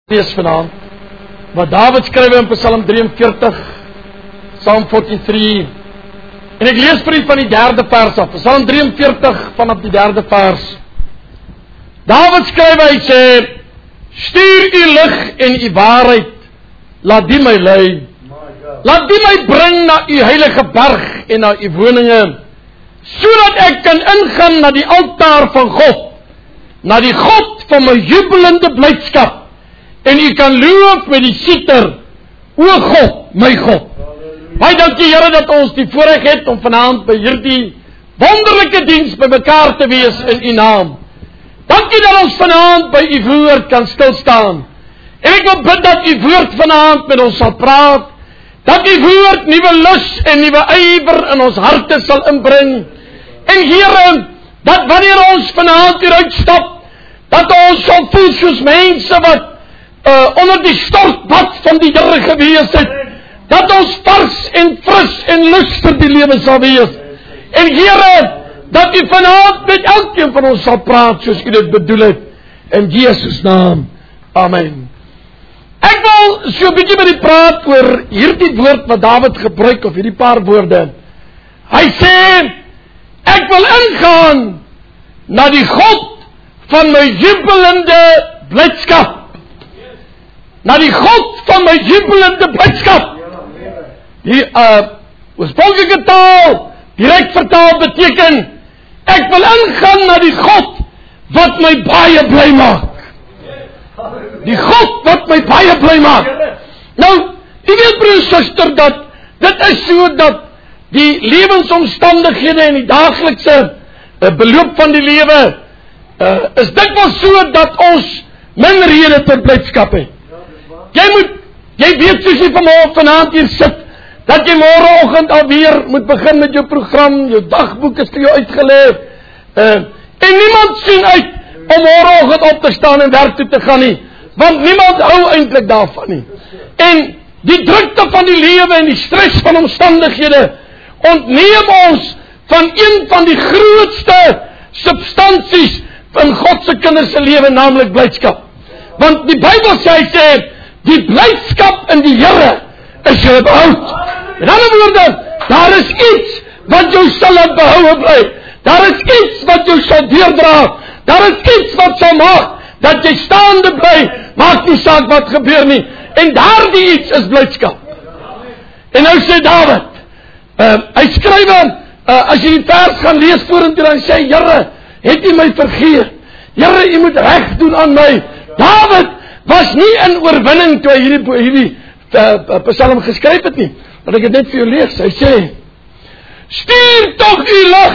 lees vanaand wat Dawid skryf in Psalm 43, Psalm 43. En ek lees vir u van die 3de vers af. Psalm 43 vanaf die 3de vers. Dawid skryf, hy sê: Stuur u lig en u waarheid, laat die my lei. Laat die my bring na u heilige berg en na u woninge, sodat ek kan ingaan na die altaar van God, na die God van my jubelende blydskap, en u kan loof met die siter, o God, my God. Baie dankie Here dat ons die voorreg het om vanaand by hierdie wonderlike diens by mekaar te wees in u naam. Dankie dat ons vanaand by u woord kan stilstaan. En ek wil bid dat u woord vanaand met ons sal praat, dat u woord nuwe lus en nuwe ywer in ons harte sal inbring. En Here, dat wanneer ons vanaand hier uitstap, dat ons sal voel soos mense wat onder die stortbad van die Here gewees het, dat ons vars en fris en lus vir die lewe sal wees. En Here, dat u vanaand met elkeen van ons sal praat soos u dit bedoel het, in Jesus naam, amen. Ek wil so 'n bietjie met u praat oor hierdie woord wat Dawid gebruik, of hierdie paar woorde. Hy sê, ek wil ingaan na die God van my jubelende blydskap. Na die God van my jubelende blydskap. Die oorspronklike taal, direk vertaal beteken, ek wil ingaan na die God wat my baie bly maak. Die God wat my baie bly maak. Nou, jy weet broer, suster, dat dit is so dat die lewensomstandighede en die daaglikse beloop van die lewe is dikwels so dat ons min rede tot blydskap het. Jy weet soos jy vanaand hier sit, dat jy môreoggend alweer moet begin met jou program, jou dagboek is vir jou uitgeleef, en niemand sien uit om môreoggend op te staan en werk toe te gaan nie, want niemand hou eintlik daarvan nie. En die drukte van die lewe en die stres van omstandighede ontneem ons van een van die grootste substansies van God se kinders se lewe, naamlik blydskap. Want die Bybel sê, die blydskap in die Here is jou behoud. In ander woorde, daar is iets wat jou sal laat behoue bly. Daar is iets wat jou sal deurdra. Daar is iets wat sal maak dat jy staande bly, maak nie saak wat gebeur nie. En daardie iets is blydskap. En nou sê Dawid, hy skryf as jy die vers gaan lees vorentoe, dan sê hy, Here, het u my vergeet? Here, u moet reg doen aan my. Dawid was nie in oorwinning toe hy hierdie Psalm geskryf het nie. Want ek het net vir jou lees. Hy sê, stuur tog u lig.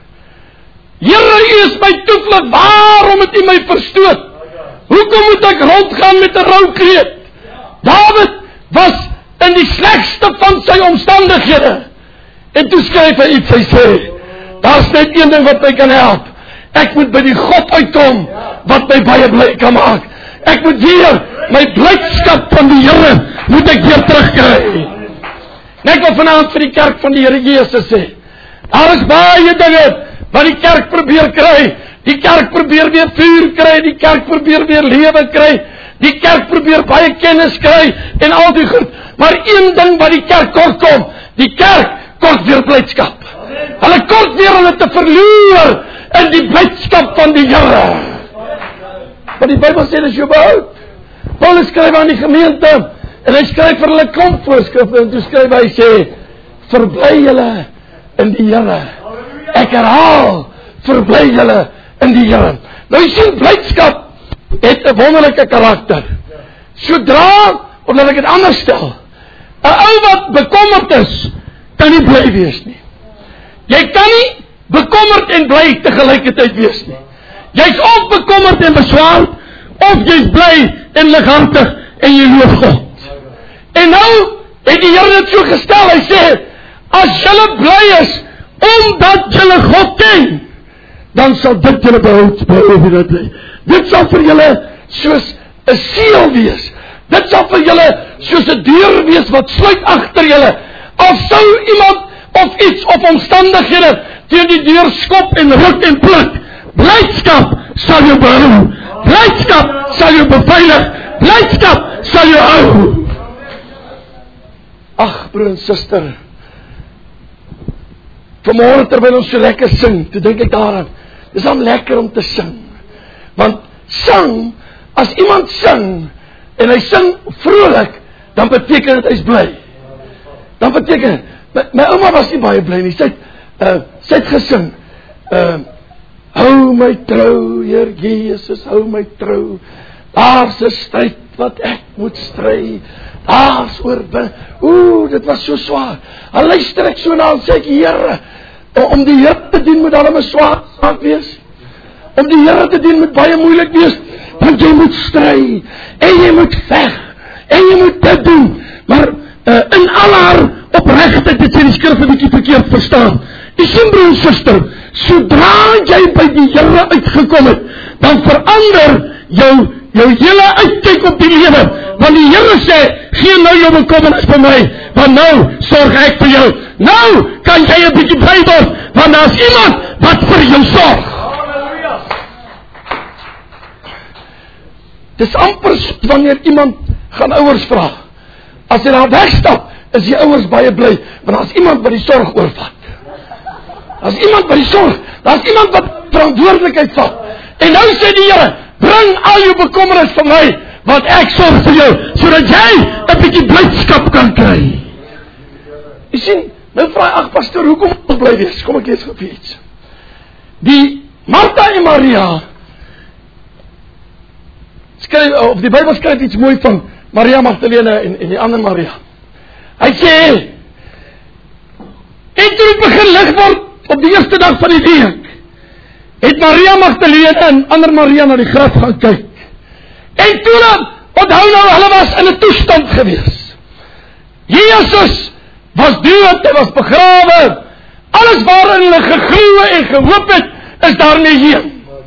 Here, u is my toevlug. Waarom het u my verstoot? Hoekom moet ek rondgaan met 'n roukleed? Dawid was in die slegste van sy omstandighede. En toe skryf hy iets, hy sê, daar's net een ding wat my kan help. Ek moet by die God uitkom wat my baie bly kan maak. Ek moet weer my blydskap van die Here moet ek weer terugkry. En ek wil vanaand vir die kerk van die Here Jesus sê, daar is baie dinge wat die kerk probeer kry. Die kerk probeer weer vuur kry, die kerk probeer weer lewe kry, die kerk probeer baie kennis kry en al die goed. Maar een ding wat die kerk kort kom, die kerk kort weer blydskap. Hulle kort weer hulle te verloor in die blydskap van die Here. Maar die Bybel sê, dis jou behoud. Paulus skryf aan die gemeente, en hy skryf vir hulle klomp voorskrifte, en toe skryf hy sê, verbly julle in die Here. Ek herhaal, verbly julle in die Here. Nou jy sien, blydskap het 'n wonderlike karakter. Sodra, of laat ek dit anders stel, 'n ou wat bekommerd is, kan nie bly wees nie. Jy kan nie bekommerd en bly tegelijkertyd wees nie. Jy's of bekommerd en beswaard, of jy's bly en lighartig en jy loof God. En nou het die Here dit so gestel, hy sê, as julle bly is, omdat julle God ken, dan sal dit julle behoud. Dit sal vir julle soos 'n seël wees. Dit sal vir julle soos 'n deur wees wat sluit agter julle. Al sou iemand of iets of omstandighede teen die deur skop en ruk en pluk, blydskap sal jou behou. Blydskap sal jou beveilig. Blydskap broer en suster, vanmorgen terwyl ons so lekker sing, toe dink ek daaraan, dis dan lekker om te sing, want sing, as iemand sing, en hy sing vrolik, dan beteken dit hy is bly, dan beteken, my ouma was nie baie bly nie, sy het gesing, hou my trou, Heer Jesus, hou my trou, daar's 'n stryd wat ek moet stry, daar's oorbin, dit was so swaar, en luister ek so na, en sê ek, Here, om die Here te dien moet daarom 'n swaar saak wees, om die Here te dien moet baie moeilik wees, want jy moet stry, en jy moet veg, en jy moet dit doen, maar in al haar opregtheid het sy die skrif 'n bietjie verkeerd verstaan. Jy sien broer en suster, sodra jy by die Here uitgekom het, dan verander jou hele uitkyk op die lewe, want die Here sê, gee nou jou bekommernis vir my, want nou sorg ek vir jou, nou kan jy 'n bietjie bly word, want daar's iemand wat vir jou sorg. Dis amper wanneer iemand gaan ouers vra, as hy daar wegstap, is die ouers baie bly, want daar's iemand wat die sorg oorvat. Daar's iemand wat die sorg, daar's iemand wat verantwoordelikheid vat. En nou sê die Here, bring al jou bekommernis vir my, want ek sorg vir jou, sodat jy 'n bietjie blydskap kan kry. Jy sien, nou vra hy, ag pastoor, hoekom ons bly wees? Kom ek lees vir iets. Die Martha en Maria, of die Bybel skryf iets mooi van Maria Magdalene en die ander Maria. Hy sê, en toe het begin lig word op die eerste dag van die week, het Maria Magdalene en ander Maria na die graf gaan kyk. En toe, onthou nou, hulle was in 'n toestand gewees. Jesus was dood, hy was begrawe, alles waarin hulle gegloe en gehoop het, is daarmee heen.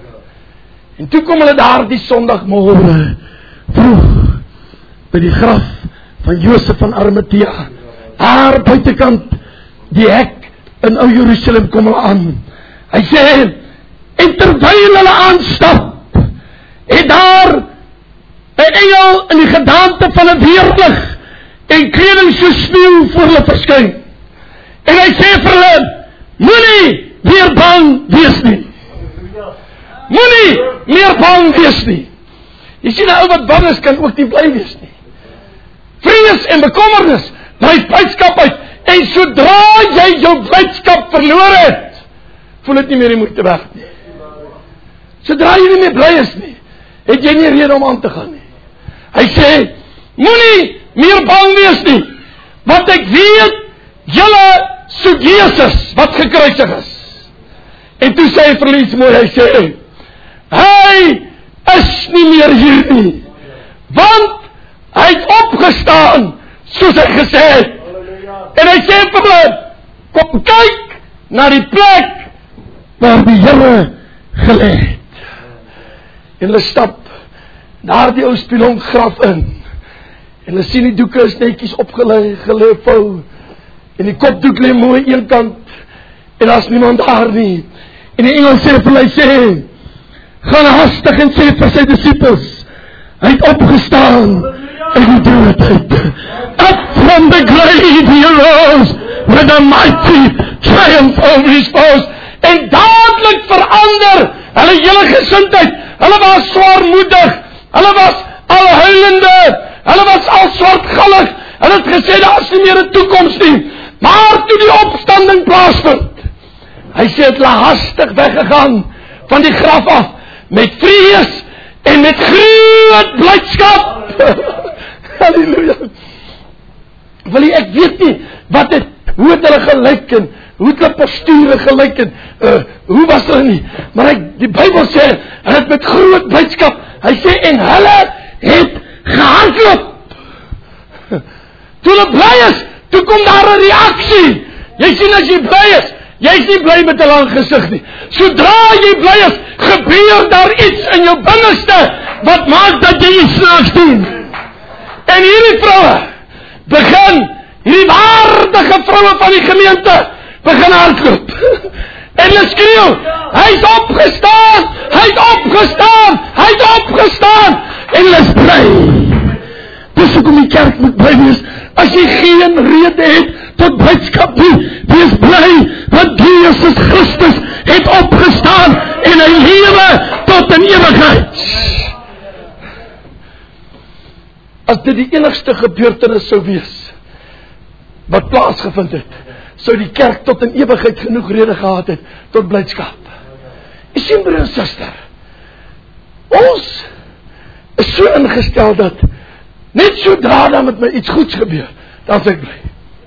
En toe kom hulle daar die Sondagmôre vroeg by die graf van Josef van Arimatea. Daar buitekant die hek in Ou Jerusalem kom hulle aan. Hy sê, en terwyl hulle aanstap, het daar 'n engel in die gedaante van 'n weerlig en kleding so sneeu voor hulle verskyn. En hy sê vir hulle, moenie weer bang wees nie. Moenie meer bang wees nie. Jy sien, 'n ou wat bang is, kan ook nie bly wees nie. Vrees en bekommernis dryf blydskap uit, en sodra jy jou blydskap verloor het, voel dit nie meer die moeite werd nie. Sodra jy nie meer bly is nie, het jy nie rede om aan te gaan nie. Hy sê, moenie meer bang wees nie, want ek weet, julle soek Jesus, wat gekruisig is. En toe sê hy vir hulle iets mooi, hy sê, hy is nie meer hier nie, want hy het opgestaan, soos hy gesê het. En hy sê vir hulle, kom kyk na die plek waar die Here gelê het. En hulle stap naar die ou spilong graf in, en hulle sien die doeke is netjies opgelê, vou, en die kopdoek lê mooi een kant, en daar is niemand daar nie. En die engel sê vir hulle, sê, gaan hastig en sê vir sy disippels, hy het opgestaan uit die dood uit. Up from the grave he arose with a mighty triumph over his foes. En dadelik verander hulle hele gesindheid. Hulle was zwaarmoedig, hulle was al huilende, hulle was al swartgallig. Hulle het gesê, daar is nie meer 'n toekoms nie. Maar toe die opstanding plaasvind, hy sê, het hulle hastig weggegaan van die graf af, met vrees en met groot blydskap. Halleluja. Wil jy, ek weet nie, hoe het hulle gelyk en, hoe het hulle posture gelyk en, hoe was hulle nie, maar die Bybel sê, hulle het met groot blydskap, hy sê, en hulle het gehardloop. Toe hulle bly is, toe kom daar 'n reaksie. Jy sien, as jy bly is, jy is nie bly met 'n lang gesig nie. Sodra jy bly is, gebeur daar iets in jou binneste, wat maak dat jy iets snaaks doen. En hierdie vroue begin, hierdie waardige vroue van die gemeente, begin hardloop. En hulle skreeu, hy is opgestaan, hy is opgestaan, hy is opgestaan, en hulle is bly. Dis hoekom die kerk moet bly wees, As jy geen rede het tot blydskap nie, wees bly, want Jesus Christus het opgestaan en hy lewe tot in ewigheid. As dit die enigste gebeurtenis sou wees wat plaasgevind het, sou die kerk tot in ewigheid genoeg rede gehad het tot blydskap. Jy sien, broer en suster, ons is so ingestel dat net sodra dan met my iets goeds gebeur, dan is ek bly.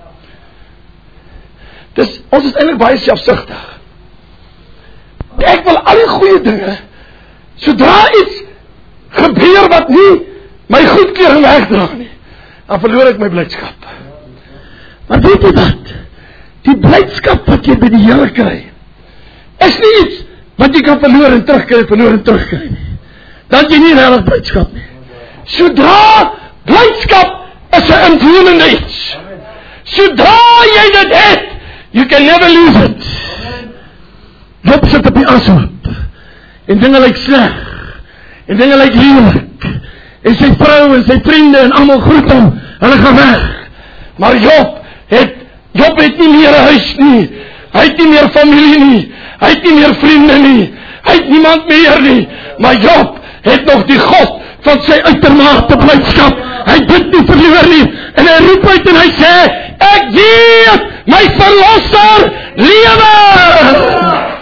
Ons is eintlik baie selfsugtig. Ek wil al die goeie dinge, sodra iets gebeur wat nie my goedkeuring wegdra nie, dan verloor ek my blydskap. Maar weet jy wat? Die blydskap wat jy by die Here kry, is nie iets wat jy kan verloor en terugkry nie. Dan jy nie regtig blydskap nie. Sodra blydskap is 'n invloedende iets. Sodra jy dit het, you can never lose it. Job sit op die ashoop, en dinge lyk sleg, en dinge lyk lelik, en sy vrou en sy vriende en almal groet hom, hulle gaan weg. Maar Job het nie meer 'n huis nie, hy het nie meer familie nie, hy het nie meer vriende nie, hy het niemand meer nie, maar Job het nog die God van sy uitermate blydskap. Hy bid nie verloor nie, en hy roep uit en hy sê, ek weet, my verlosser lewe.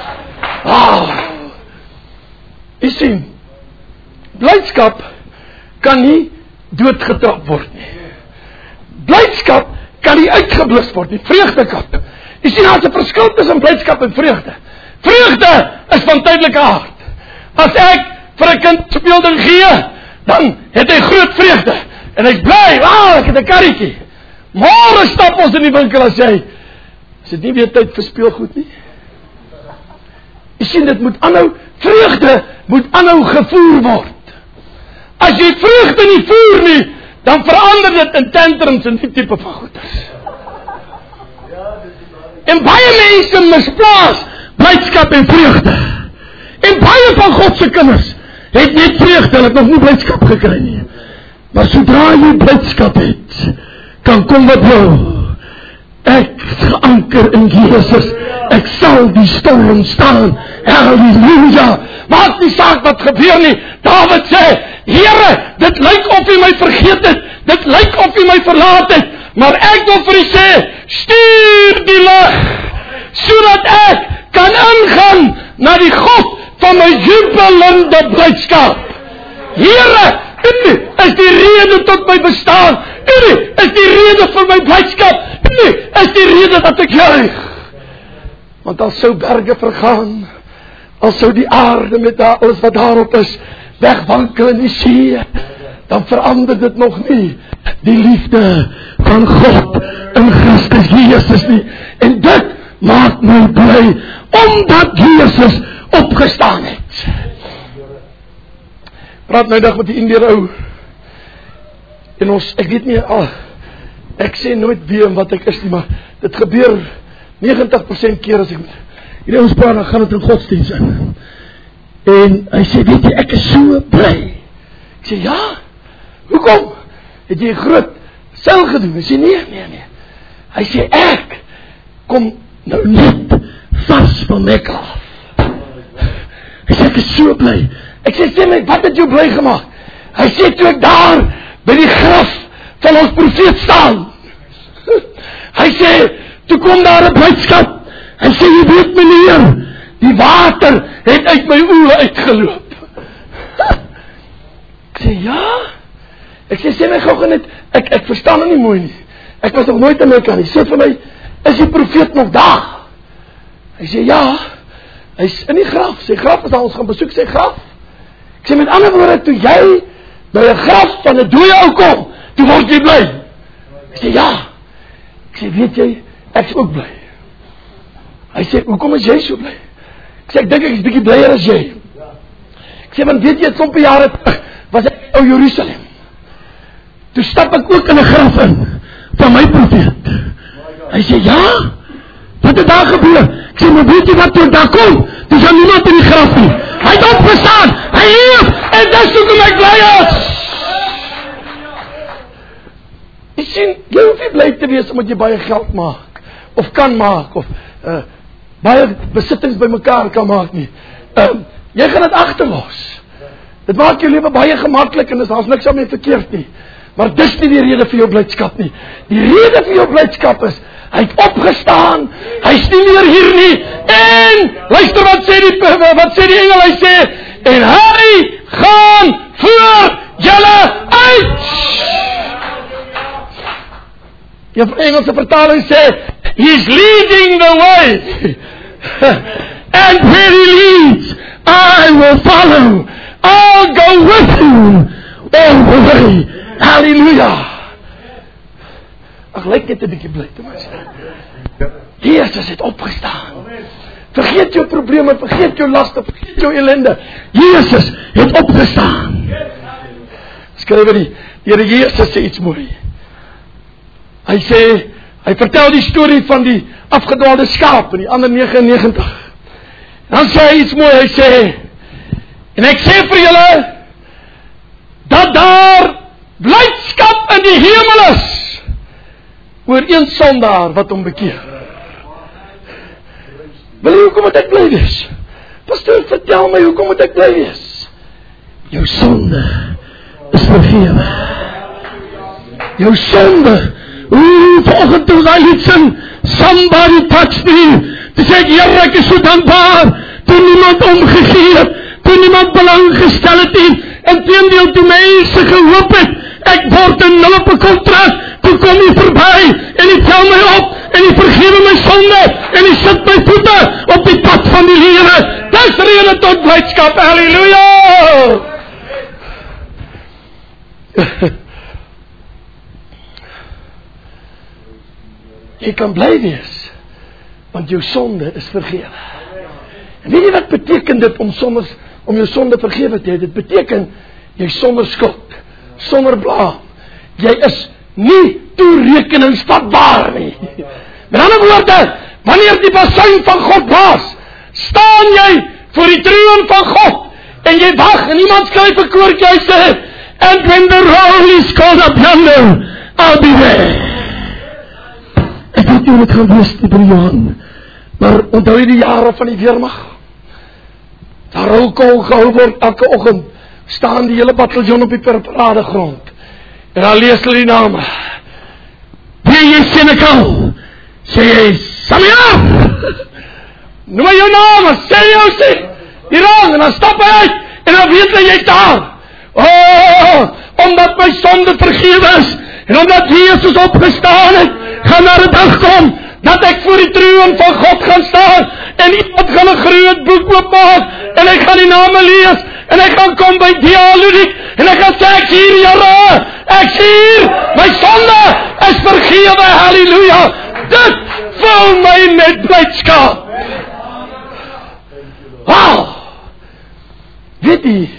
Jy sien, blydskap kan nie doodgetrap word nie. Blydskap kan nie uitgeblus word nie, vreugde kan. Jy sien, daar is 'n verskil tussen blydskap en vreugde. Vreugde is van tydelike aard. As ek vir 'n kind speelding gee, dan het hy groot vreugde, en hy's bly, ek het 'n karretjie. Môre stap ons in die winkel en sê, is dit nie weer tyd vir speelgoed nie? Jy sien, dit moet aanhou, vreugde moet aanhou gevoer word. As jy vreugde nie voer nie, dan verander dit in tantrums en die tipe van goeders. En baie mense misplaas blydskap en vreugde. En baie van God se kinders het net vreugde, hulle het nog nie blydskap gekry nie. Maar sodra jy blydskap het, kan kom wat wil. Ek geanker in Jesus, ek sal die storm staan. Halleluja! Maak nie saak wat gebeur nie. Dawid sê, Here, dit lyk of U my vergeet het, dit lyk of U my verlaat het, maar ek wil vir U sê, stuur die lig, sodat ek kan ingaan na die God van my jubelende blydskap. Here, U is die rede tot my bestaan, U is die rede vir my blydskap, U is die rede dat ek juig. Want al sou berge vergaan, al sou die aarde met alles wat daarop is wegwankel in die see, dan verander dit nog nie die liefde van God in Christus Jesus nie. En dit maak my bly, omdat Jesus opgestaan het. Praat nou dag met die Indiër ou, en ek weet nie, ek sê nooit wie wat ek is nie, maar dit gebeur 90% keer as ek hierdie ons praat, dan gaan het in godsdienst in. En hy sê, weet jy, ek is so bly. Ek sê, ja, hoekom? Het jy groot seil gedoen? Hy sê, nee. Hy sê, ek kom nou net vars van Mekka af. Hy sê, ek is so bly. Ek sê my, wat het jou bly gemaakt? Hy sê, toe ek daar by die graf van ons profeet staan. Hy sê, toe kom daar 'n blydskap. Hy sê, jy weet meneer, die water het uit my oë uitgeloop. Ek sê, ja? Ek sê my gou net, ek verstaan hom nie mooi nie. Ek was nog nooit in Mekka nie. Sê vir my, is die profeet nog daar? Hy sê, ja, hy is in die graf. Sy graf is daar, ons gaan besoek sy graf. Ek sê, met ander woorde, toe jy by 'n graf van 'n dooie ou kom, toe word jy bly. Ek sê, ja. Ek sê, weet jy, ek is ook bly. Hy sê, hoekom is jy so bly? Ek sê, ek dink ek is bietjie blyer as jy. Ek sê, want weet jy, 'n klompie jare terug was ek in ou Jerusalem. Toe stap ek ook in 'n graf in van my profeet. Hy sê, ja? Wat het daar gebeur? Ek sê, maar weet jy wat, toe ek daar kom, toe is niemand in die graf nie. Hy het opgestaan, hy leef, en dis hoekom ek bly is. Jy sien, jy hoef nie bly te wees omdat jy baie geld maak, of kan maak, of baie besittings by mekaar kan maak nie. Jy gaan dit agterlos. Dit maak jou lewe baie gemaklik en daar's niks daarmee verkeerd nie. Maar dis nie die rede vir jou blydskap nie. Die rede vir jou blydskap is, hy het opgestaan, hy's nie meer hier nie, en, luister wat sê die engel, hy sê, en hy gaan voor julle uit. Die Engelse vertaling sê, he's leading the way, and where he leads, I will follow, I'll go with him, all the way. Halleluja. Ag, lyk net 'n bietjie bly te mens. Jesus het opgestaan. Vergeet jou probleme, vergeet jou laste, vergeet jou ellende. Jesus het opgestaan. Skryf die Here Jesus sê iets mooi. Hy sê, hy vertel die storie van die afgedwaalde skaap in die ander 99. Dan sê hy iets mooi, hy sê, en ek sê vir julle, dat daar blydskap in die hemel is, oor een sondaar wat hom bekeer. Wil jy hoekom moet ek bly wees? Pastoor, vertel my, hoekom moet ek bly wees? Jou sonde is vergewe. Jou sonde, vanoggend toe hy lied sing, somebody touch me, toe sê ek, Here, ek is so dankbaar, toe niemand omgegee het, toe niemand belang gestel het nie, en teendeel toe mense gehoop het, ek word in nul op 'n kontrak, toe kom jy verby, en jy tel my op, en jy vergewe my sonde, en jy sit my voete op die pad van die lewe. Dis rede tot blydskap, halleluja! Jy kan bly wees, want jou sonde is vergewe. En weet jy wat beteken dit om jou sonde vergewe te hê? Dit beteken, jy sonder skuld, sonder blaam. Jy is nie toerekeningsvatbaar nie. Met ander woorde, wanneer die basuin van God blaas, staan jy voor die troon van God, en jy wag, en iemand skryf 'n koortjie, hy sê, and when the roll is called up yonder, I'll be there. Ek weet nie hoe het gaan wees die Brian, maar onthou jy die jare van die weermag? Daar rookol gehou word elke oggend, staan die hele bataljon op die paradegrond, en dan lees hulle die name. Wie is Senekal? Sê jy, Samuel! Noem my jou naam, sê die rang, en dan stap hy uit, en dan weet hy, jy is daar. Omdat my sonde vergewe is, en omdat Jesus opgestaan het, gaan daar 'n dag kom, dat ek voor die troon van God gaan staan, en iemand gaan 'n groot boek oopmaak, en ek gaan die name lees, en ek gaan kom by dialogiek, en ek gaan sê, ek hier, Here, ek hier, my sonde is vergewe, halleluja, dit vul my met blydskap. Wow! Weet jy,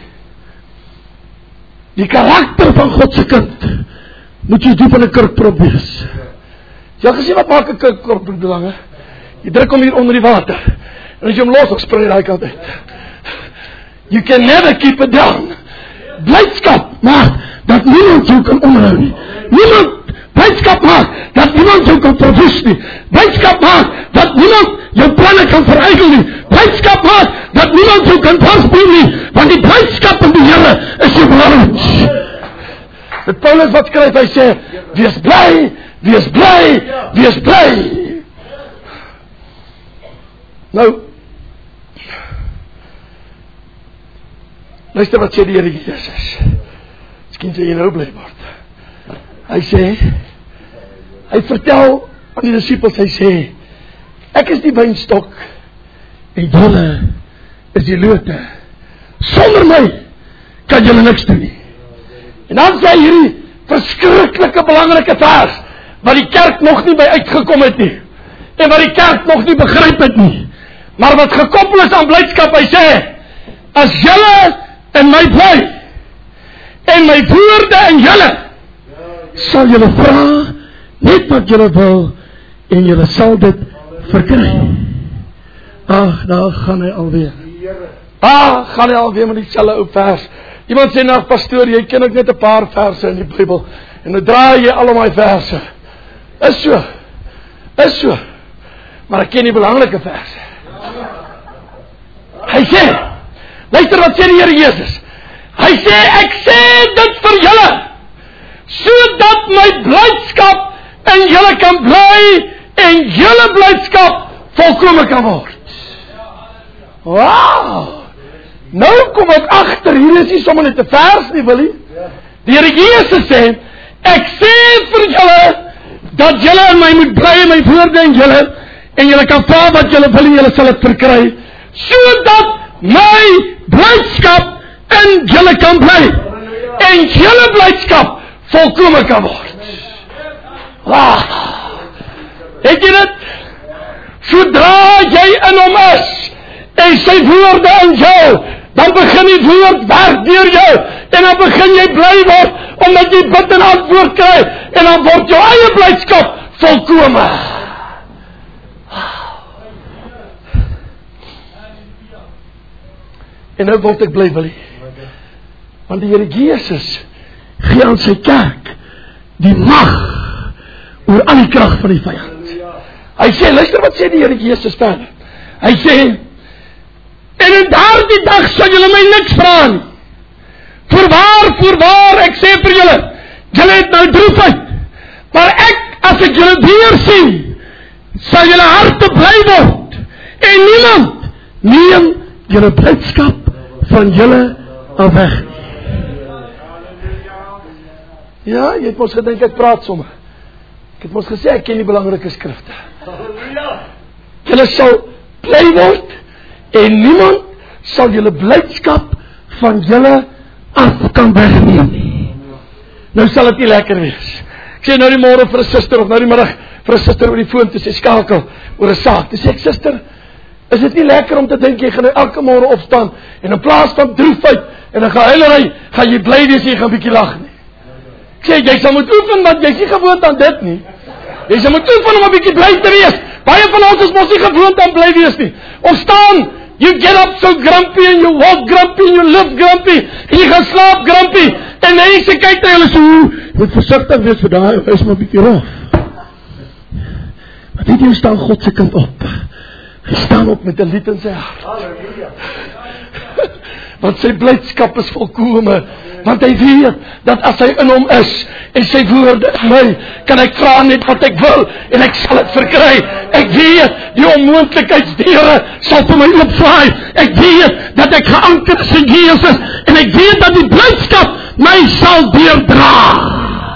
die karakter van God se kind, moet jy diep in 'n kurkprop wees. Jy gesien wat maak 'n kurkprop belang, jy druk hom hier onder die water, en as jy hom los, dan spring hy daai kant uit. You can never keep it down. Blydskap maak dat niemand jou kan onderhou nie. Blydskap maak dat niemand jou kan verwoes nie. Blydskap maak dat niemand jou planne kan verydel nie. Blydskap maak dat niemand jou kan dwarsbeen nie, want die blydskap in die Here is jou belang. Dit Paulus wat skryf, hy sê, wees bly, wees bly, wees bly. Nou, luister wat sê die Here Jesus. Miskien sê jy nou bly word. Hy sê, hy vertel aan die disippels, hy sê, ek is die wynstok, en julle is die lote. Sonder my kan julle niks doen nie. En dan sê hierdie verskriklike belangrike vers, wat die kerk nog nie by uitgekom het nie, en wat die kerk nog nie begryp het nie, maar wat gekoppel is aan blydskap, hy sê, as julle in my bly, en my woorde in julle, sal julle vra, net wat julle wil, en julle sal dit verkry. Ag, daar gaan hy alweer. Gaan hy alweer met die selfe ou vers. Iemand sê nou, pastoor, jy ken ook net 'n paar verse in die Bybel. En nou draai jy al om my verse. Is so. Maar ek ken die belangrike verse. Hy sê, luister wat sê die Here Jesus. Hy sê, ek sê dit vir julle, sodat my blydskap in julle kan bly, en julle blydskap volkome kan word. Wow! Nou kom ek agter, hier is nie sommer net 'n vers nie, wil jy? Die Here Jesus sê, ek sê vir julle, dat julle in my moet bly, en my woorde in julle, en julle kan vra wat julle wil, en julle sal het verkry, sodat my blydskap in julle kan bly, en julle blydskap volkome kan word. Wow! Het jy dit? Sodra jy in hom is, en sy woorde in jou, dan begin die woord werk deur jou, en dan begin jy bly word, omdat jy bid en antwoord kry, en dan word jou eie blydskap volkome. En nou word ek bly, Willie. Want die Here Jesus gee aan sy kerk die mag oor al die krag van die vyand. Hy sê, luister wat sê die Here Jesus verder. Hy sê, en in daardie dag sal julle my niks vra nie. Voorwaar, ek sê vir julle, julle het nou droefheid, maar as ek julle weer sien, sal julle harte bly word, en niemand neem julle blydskap van julle af weg. Ja, jy het ons gedink ek praat sommer. Ek het ons gesê ek ken die belangrike skrifte. Julle sal bly word, en niemand sal julle blydskap van julle af kan wegneem nie. Nou sal dit nie lekker wees. Ek sê nou die môre vir 'n suster, of nou die middag vir 'n suster oor die foon, toe sy skakel oor 'n saak. Toe sê ek, suster, is dit nie lekker om te dink, jy gaan nou elke môre opstaan, en in plaas van droefheid, en dan gaan jy bly wees, jy gaan bietjie lag nie. Ek sê, jy sal moet oefen, want jy is nie gewoond aan dit nie. Jy sal moet oefen om 'n bietjie bly te wees. Baie van ons is mos nie gewoond aan bly wees nie. Ons staan, you get up so grumpy, and you walk grumpy, and you live grumpy, en jy gaan slaap grumpy, en mense kyk na julle so, moet versigtig wees vir daai, of is maar 'n bietjie rof. Maar weet jy, staan God se kind op. Hy staan op met 'n lied in sy hart. Want sy blydskap is volkome, want hy weet, dat as hy in hom is, en sy woorde in my, kan ek vra net wat ek wil, en ek sal het verkry. Ek weet, die onmoontlikheidsdeure sal vir my oopvaai. Ek weet, dat ek geanker is in Jesus, en ek weet, dat die blydskap my sal deurdra.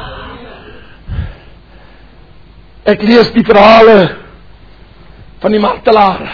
Ek lees die verhale van die martelaar.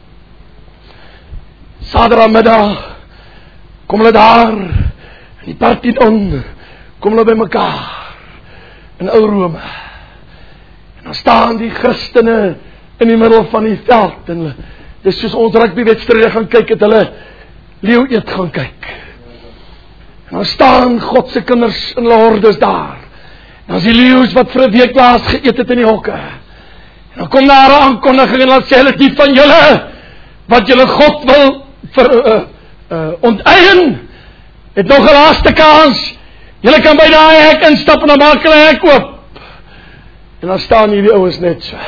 Saterdagmiddag kom hulle daar, die Parthenon, kom hulle by mekaar in ou Rome. En dan staan die Christene in die middel van die veld, en dis soos ons rugbywedstryde gaan kyk, het hulle leeu eet gaan kyk. En dan staan God se kinders in hulle hordes daar. En dan is die leeu's wat vir 'n week laas geëet het in die hokke. En dan kom daar 'n aankondiging, en dan sê hulle, die van julle wat julle God wil onteien, het nog 'n laaste kans. Julle kan by daai hek instap, en dan maak hulle hek oop. En dan staan hierdie ouens net so.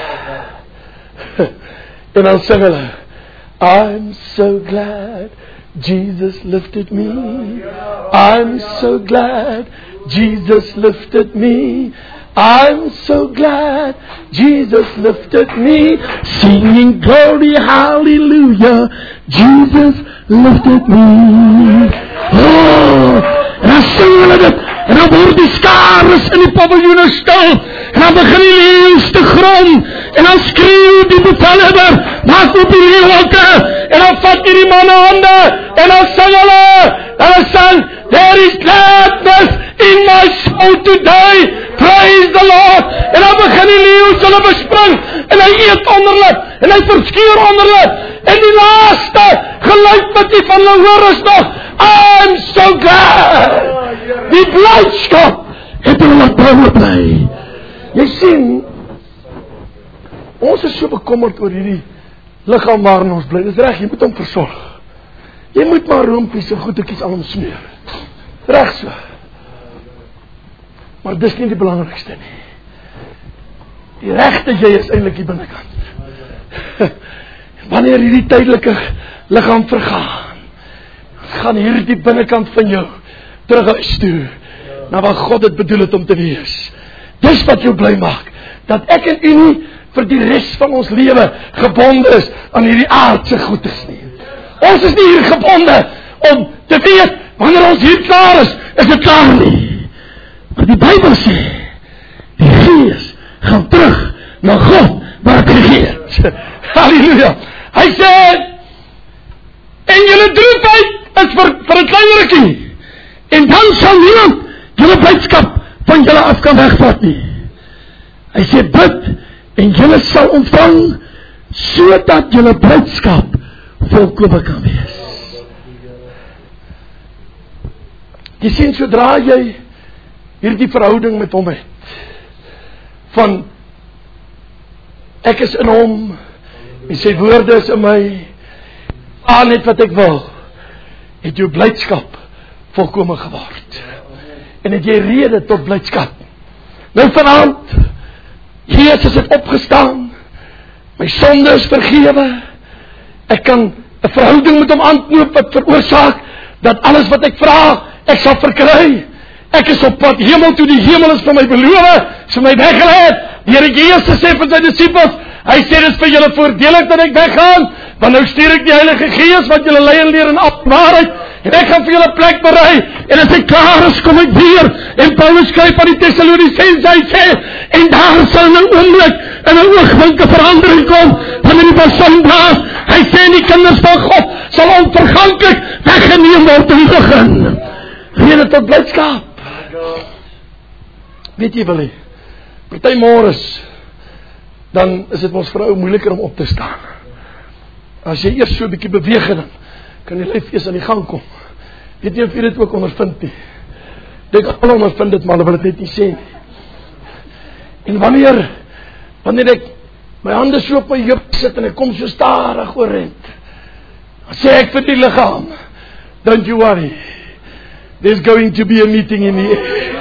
En dan sing hulle, I'm so glad Jesus lifted me. I'm so glad Jesus lifted me. I'm so glad Jesus lifted me. Singing glory, hallelujah, Jesus lifted me. Oh, en dan sing hulle dit, en dan word die skares in die paviljoene stil, en dan begin die leeu's te grom, en dan skreeuw die bevelhebber, maak op die leeuwhokke, en dan vat die manne hande, en dan sing hulle, en dan sing, there is gladness in my soul today, praise the Lord, en dan begin die leeu's hulle bespring, en hy eet onder hulle, en hy verskeur onder hulle, en die laaste geluid wat die van hulle hoor is nog, I'm so glad. Die blydskap het hulle laat bouwe bly. Jy sien, ons is so bekommerd oor hierdie liggaam waarin ons bly. Dis reg, jy moet hom versorg. Jy moet maar roompies en goedetjies aan hom smeer. Reg so. Maar dis nie die belangrikste nie. Die regte jy is eintlik die binnekant. Wanneer hierdie tydelike liggaam vergaan, gaan hierdie binnekant van jou terug huis toe, na wat God het bedoel het om te wees. Dis wat jou bly maak, dat ek en u nie vir die res van ons lewe gebonde is aan hierdie aardse goedes nie. Ons is nie hier gebonde om te weet, wanneer ons hier klaar is dit klaar nie. Maar die Bybel sê, die Gees gaan terug na God wat het gegeet. Halleluja. Hy sê, en julle droefheid is vir 'n klein rukkie, en dan sal niemand julle blydskap van julle af kan wegvat nie. Hy sê, bid, en julle sal ontvang, sodat julle blydskap volkome kan wees. Jy sien, sodra jy hierdie verhouding met hom het, van ek is in hom, en sy woorde is in my, aan net wat ek wil, het jou blydskap volkome geword. En het jy rede tot blydskap. Nou vanaand, Jesus het opgestaan, my sonde is vergewe, ek kan 'n verhouding met hom aanknoop wat veroorsaak, dat alles wat ek vra, ek sal verkry. Ek is op pad hemel toe, die hemel is vir my beloof, is vir my weggelei. Die Here Jesus sê vir sy disippels, hy sê dis vir julle voordelig dat ek weggaan, want nou stuur ek die Heilige Gees wat julle lei en leer in al waarheid, en ek gaan vir julle plek berei, en as ek klaar is, kom ek weer, en Paulus skryf aan die Tessalonisense, hy sê, en daar sal in 'n oomblik, in 'n oogwink 'n verandering kom, wanneer die basun blaas, hy sê, en die kinders van God sal onverganklik weggeneem word in begin. Rede tot blydskap. Weet jy wel nie, party môres, dan is dit ons vir 'n ou moeiliker om op te staan. As jy eers so 'n bietjie beweeg en dan kan die lyf eers aan die gang kom. Weet jy of jy dit ook ondervind nie? Dink almal ondervind dit, maar hulle wil dit net nie sê nie. En wanneer ek my hande so op my heup sit en ek kom so stadig oorent, dan sê ek vir die liggaam, don't you worry, there's going to be a meeting in the air.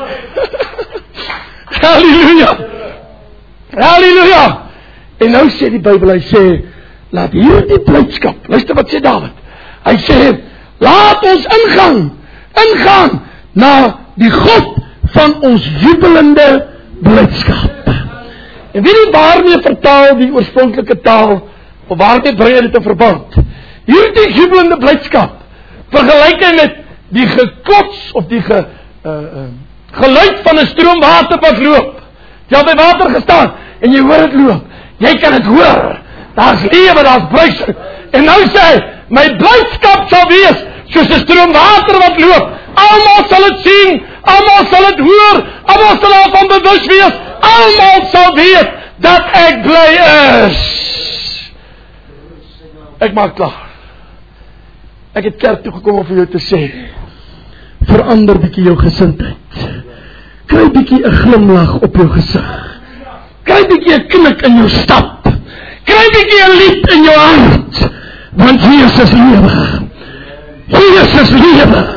Halleluja! Halleluja! En nou sê die Bybel, hy sê, laat hierdie blydskap, luister wat sê Dawid, hy sê, laat ons ingaan na die God van ons jubelende blydskap. En wie dit waarmee vertaal die oorspronklike taal, of waarmee bring hy dit in verband? Hierdie jubelende blydskap, vergelyk hy met die gekots, of die geluid van 'n stroom water wat loop. Jy het by water gestaan, en jy hoor het loop. Jy kan het hoor. Daar's lewe, daar's bruising. En nou sê hy, my blydskap sal wees, soos 'n stroom water wat loop. Almal sal het sien, almal sal het hoor, almal sal daarvan bewus wees, almal sal weet, dat ek bly is. Ek maak klaar. Ek het kerk toe gekom om vir jou te sê, verander bietjie jou gesindheid. Kry bietjie 'n glimlag op jou gesig. Kry bietjie 'n knik in jou stap. Kry bietjie 'n lied in jou hart. Want Jesus is lewe. Jesus is lewe.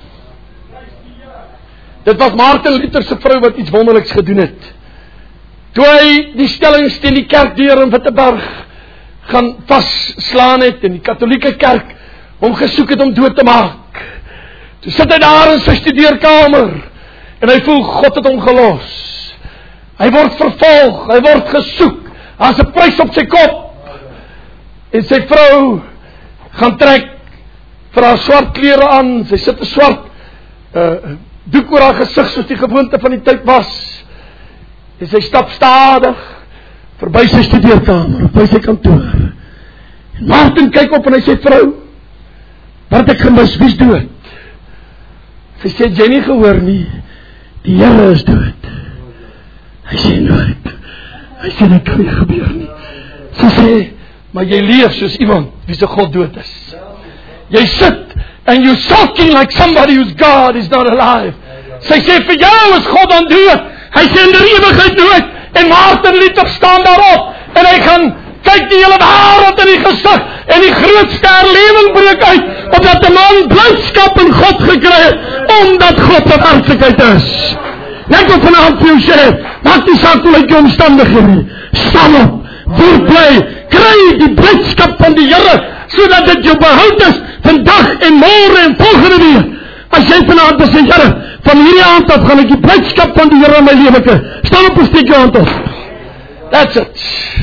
Dit was Martin Luther se vrou wat iets wonderliks gedoen het. Toe hy die stellings teen die kerkdeur in Witteberg gaan vasslaan het, en die katholieke kerk hom gesoek het om dood te maak. Toe sit hy daar in sy studeerkamer, en hy voel God het hom gelos. Hy word vervolg, hy word gesoek, daar's 'n prys op sy kop. En sy vrou gaan trek vir haar swart klere aan, sy sit 'n swart doek oor haar gesig soos die gewoonte van die tyd was. En sy stap stadig verby sy studeerkamer, by sy kantoor. En Martin kyk op en hy sê, vrou, wat het ek gemis, wie's dood? Sy sê, jy nie gehoor nie, die Here is dood. Hy sê, nooit. Hy sê, dit kan nie gebeur nie. Sy sê, maar jy leef soos iemand wie se God dood is. Jy sit, and you sulking like somebody whose God is not alive. Sy sê, vir jou is God dan dood. Hy sê, in die ewigheid dood. En Martin Luther staan daarop, en hy gaan kyk die hele wêreld in die gesig, en die grootste herlewing breek uit, omdat 'n man blydskap in God gekry het, omdat God 'n werklikheid is. Ek wil vanaand vir jou sê, maak nie saak hoe lyk jou omstandighede nie. Staan op, word bly, kry die blydskap van die Here, sodat dit jou behoud is, vandag en môre en volgende week. As jy vanaand sê, Here, van hierdie aand af gaan ek die blydskap van die Here in my lewe kry. Staan op en steek jou hand op. That's it.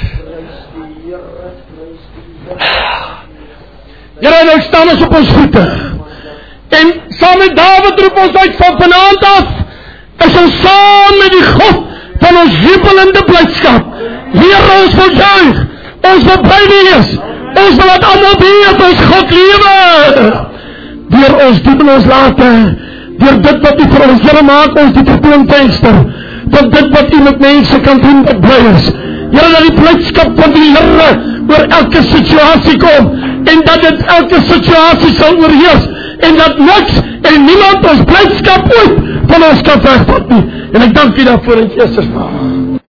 Here, nou staan ons op ons voete. En saam met Dawid roep ons uit van vanaand af, is ons saam met die God van ons jubelende blydskap. Here, ons wil juig, ons wil bly wees, ons wil dat almal weet, ons God lewe. Deur ons doen ons late, deur dit wat U vir ons, Here, maak ons die vertoonvenster, dat dit wat U met mense kan doen, wat bly is. Here, dat die blydskap van die Here oor elke situasie kom, en dat dit elke situasie sal oorheers, en dat niks en niemand ons blydskap ooit van ons kan wegvat nie. En ek dank U daarvoor in Jesus naam.